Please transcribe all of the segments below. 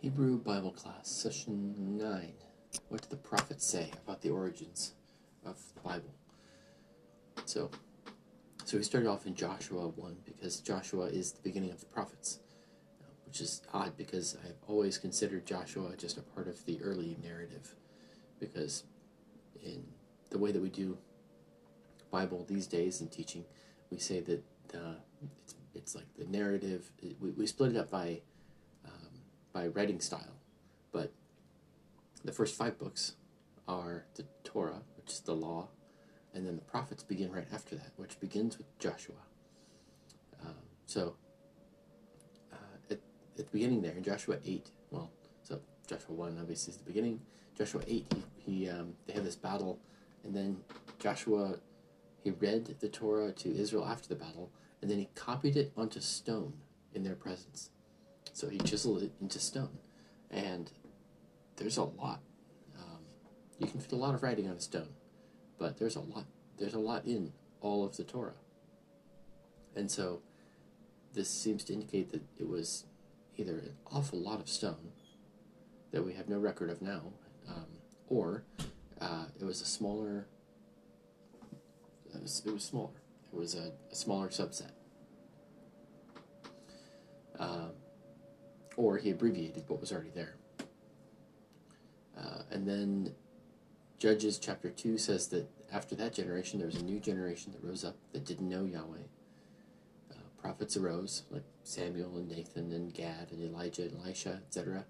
Hebrew Bible Class, Session 9. What do the prophets say about the origins of the Bible? So we started off in Joshua 1 because Joshua is the beginning of the prophets, which is odd because I've always considered Joshua just a part of the early narrative, because in the way that we do Bible these days in teaching, we say that it's like the narrative. We split it up by writing style, but the first 5 books are the Torah, which is the law, and then the prophets begin right after that, which begins with Joshua. At the beginning there, in Joshua 8, so Joshua 1 obviously is the beginning. Joshua 8, they have this battle, and then Joshua, he read the Torah to Israel after the battle, and then he copied it onto stone in their presence. So he chiseled it into stone, and there's a lot. You can fit a lot of writing on a stone, but there's a lot in all of the Torah. And so this seems to indicate that it was either an awful lot of stone that we have no record of now, or it was a smaller. It was smaller. It was a smaller subset. Or he abbreviated what was already there. And then Judges chapter 2 says that after that generation, there was a new generation that rose up that didn't know Yahweh. Prophets arose, like Samuel and Nathan and Gad and Elijah and Elisha, etc.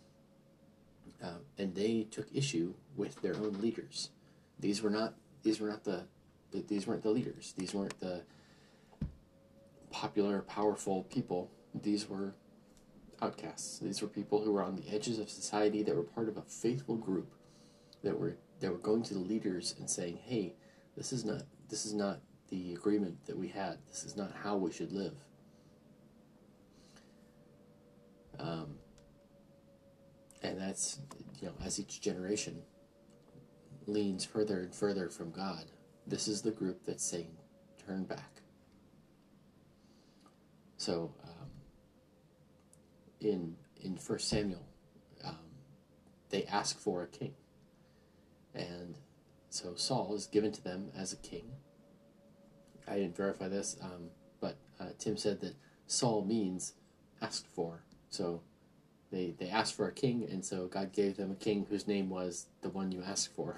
And they took issue with their own leaders. These weren't the leaders. These weren't the popular, powerful people. These were outcasts. These were people who were on the edges of society, that were part of a faithful group, that were going to the leaders and saying, "Hey, this is not the agreement that we had. This is not how we should live." And that's, as each generation leans further and further from God, this is the group that's saying, "Turn back." So in 1 Samuel, they ask for a king, and so Saul is given to them as a king. I didn't verify this, but Tim said that Saul means asked for. So they asked for a king, and so God gave them a king whose name was the one you asked for.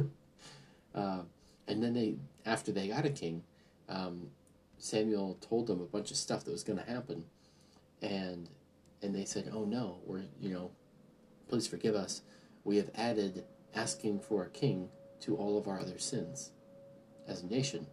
And then after they got a king, Samuel told them a bunch of stuff that was going to happen, and they said, "Oh no, please forgive us. We have added asking for a king to all of our other sins as a nation."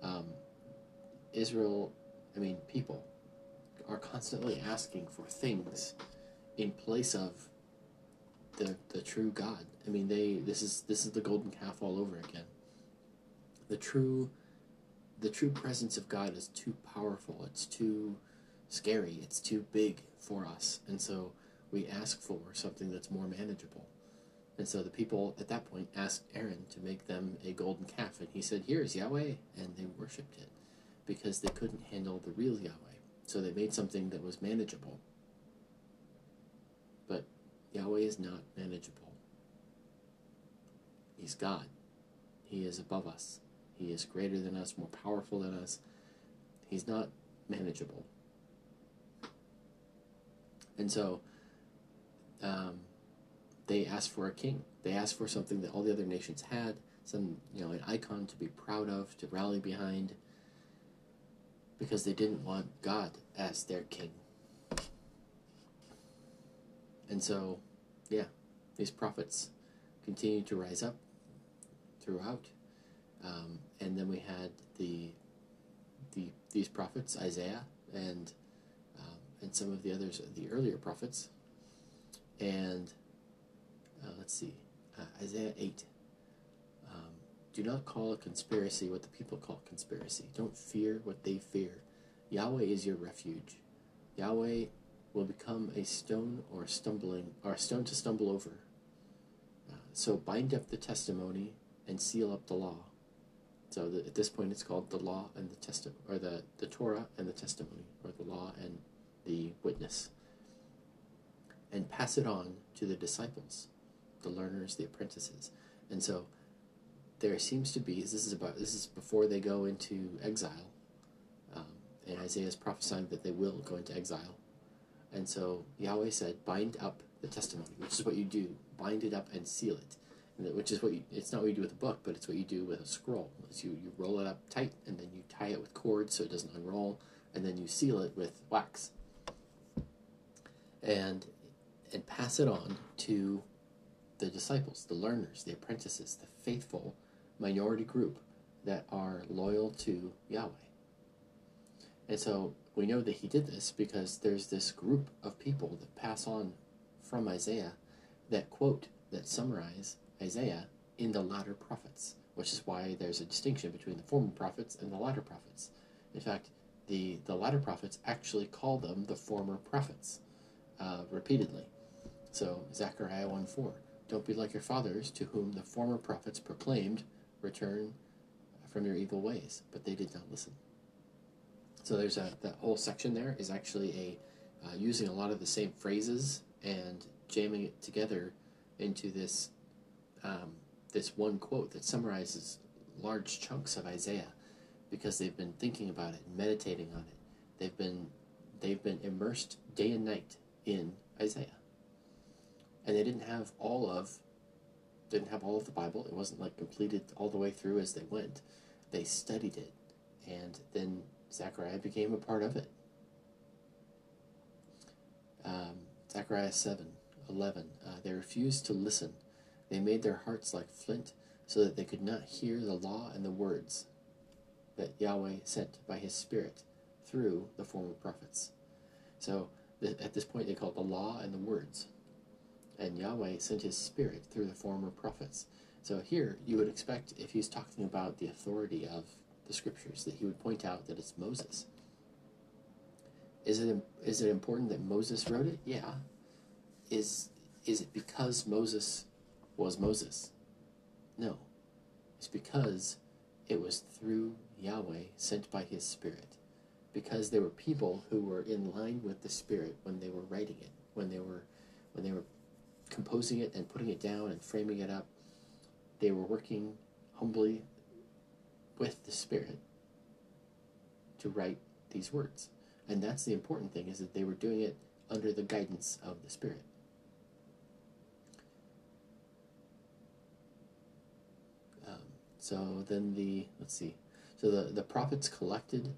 People are constantly asking for things in place of the true God. This is the golden calf all over again. The true presence of God is too powerful. It's too scary. It's too big for us, and so we ask for something that's more manageable. And so the people at that point asked Aaron to make them a golden calf, and he said, "Here's Yahweh," and they worshipped it because they couldn't handle the real Yahweh. So they made something that was manageable. But Yahweh is not manageable. He's God. He is above us. He is greater than us, more powerful than us. He's not manageable. And so they asked for a king. They asked for something that all the other nations had, an icon to be proud of, to rally behind, because they didn't want God as their king. And so, these prophets continued to rise up throughout. And then we had these prophets, Isaiah and some of the others, the earlier prophets. And let's see, Isaiah 8. Do not call a conspiracy what the people call conspiracy. Don't fear what they fear. Yahweh is your refuge. Yahweh will become a stone or a stone to stumble over. So bind up the testimony and seal up the law. So at this point, it's called the law and the testimony, or the Torah and the testimony, or the law and the witness. and pass it on to the disciples, the learners, the apprentices. And so there seems to be, this is before they go into exile, and Isaiah is prophesying that they will go into exile. And so Yahweh said, bind up the testimony, which is what you do, bind it up and seal it. Which is it's not what you do with a book, but it's what you do with a scroll. It's you roll it up tight, and then you tie it with cords so it doesn't unroll, and then you seal it with wax. And pass it on to the disciples, the learners, the apprentices, the faithful minority group that are loyal to Yahweh. And so we know that he did this because there's this group of people that pass on from Isaiah that quote, that summarize Isaiah in the latter prophets, which is why there's a distinction between the former prophets and the latter prophets. In fact, the latter prophets actually call them the former prophets repeatedly. So Zechariah 1:4, don't be like your fathers, to whom the former prophets proclaimed, return from your evil ways, but they did not listen. So there's that whole section there is actually using a lot of the same phrases and jamming it together into this this one quote that summarizes large chunks of Isaiah, because they've been thinking about it and meditating on it. They've been immersed day and night in Isaiah, and they didn't have all of the Bible. It wasn't like completed all the way through as they went. They studied it, and then Zechariah became a part of it. Zechariah 7:11. They refused to listen. They made their hearts like flint, so that they could not hear the law and the words that Yahweh sent by his Spirit through the former prophets. So at this point they call it the law and the words. And Yahweh sent his Spirit through the former prophets. So here you would expect, if he's talking about the authority of the scriptures, that he would point out that it's Moses. Is it important that Moses wrote it? Yeah. Is it because Moses was Moses? No. It's because it was through Yahweh, sent by his Spirit. Because there were people who were in line with the Spirit when they were writing it, when they were composing it and putting it down and framing it up. They were working humbly with the Spirit to write these words. And that's the important thing, is that they were doing it under the guidance of the Spirit. So then the prophets collection,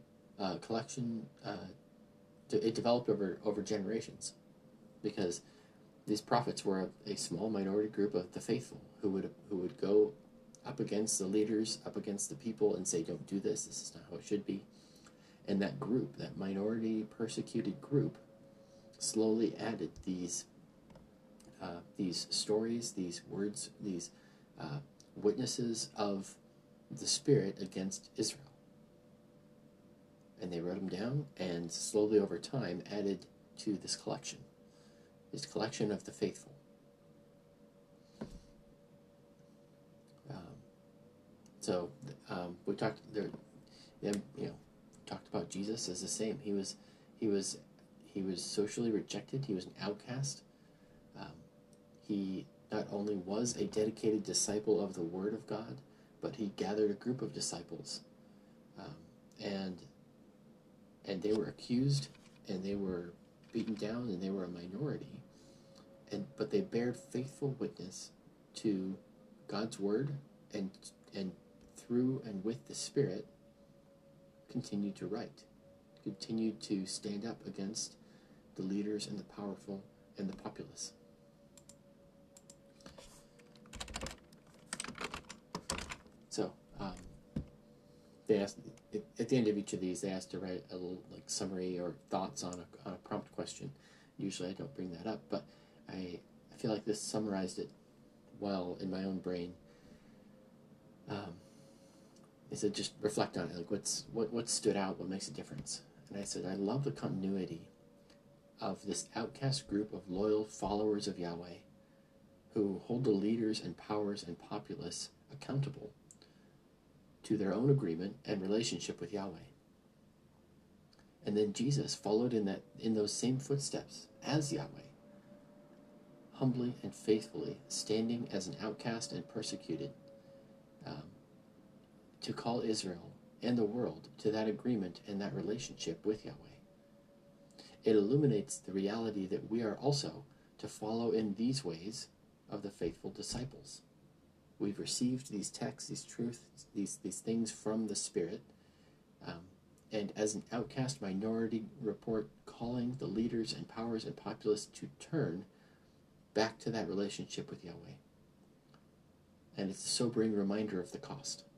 it developed over generations, because these prophets were a small minority group of the faithful who would go up against the leaders, up against the people, and say, don't do this, this is not how it should be. And that group, that minority persecuted group, slowly added these stories, these words, these witnesses of the Spirit against Israel. And they wrote them down, and slowly over time added to this collection of the faithful. We talked there, talked about Jesus as the same. He was socially rejected. He was an outcast. He not only was a dedicated disciple of the Word of God, but he gathered a group of disciples, and they were accused, and they were beaten down, and they were a minority, but they bared faithful witness to God's Word, and through and with the Spirit continued to write, continued to stand up against the leaders and the powerful and the populace. So they asked, at the end of each of these, they asked to write a little summary or thoughts on a prompt question. Usually I don't bring that up, but I feel like this summarized it well in my own brain. I said, just reflect on it, what stood out, what makes a difference. And I said, I love the continuity of this outcast group of loyal followers of Yahweh who hold the leaders and powers and populace accountable to their own agreement and relationship with Yahweh. And then Jesus followed in those same footsteps as Yahweh, humbly and faithfully, standing as an outcast and persecuted, to call Israel and the world to that agreement and that relationship with Yahweh. It illuminates the reality that we are also to follow in these ways of the faithful disciples. We've received these texts, these truths, these things from the Spirit, and as an outcast minority report, calling the leaders and powers and populace to turn back to that relationship with Yahweh. And it's a sobering reminder of the cost.